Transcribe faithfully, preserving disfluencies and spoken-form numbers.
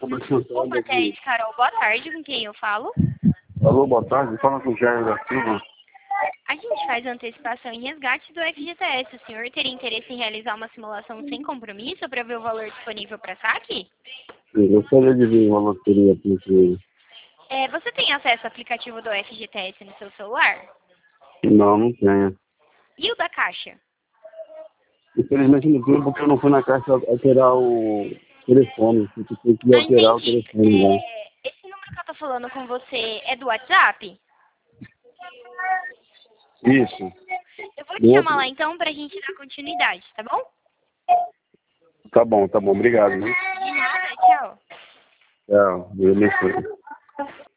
Desculpa, aqui. Tete, Carol, boa tarde, com quem eu falo? Alô, boa tarde. Fala com o Jair da Silva. A gente faz antecipação e resgate do F G T S. O senhor teria interesse em realizar uma simulação sem compromisso para ver o valor disponível para saque? Sim, gostaria de ver uma loteria aqui inclusive. É, você tem acesso ao aplicativo do F G T S no seu celular? Não, não tenho. E o da Caixa? Infelizmente não tenho porque eu não fui na caixa alterar o telefone. Porque tem que Ah, alterar o entendi. telefone lá. É, esse número que eu tô falando com você é do WhatsApp? Isso. Eu vou te Do chamar outro- lá então pra gente dar continuidade, tá bom? Tá bom, tá bom. Obrigado. Viu? De nada, tchau. Tchau. Deus abençoe.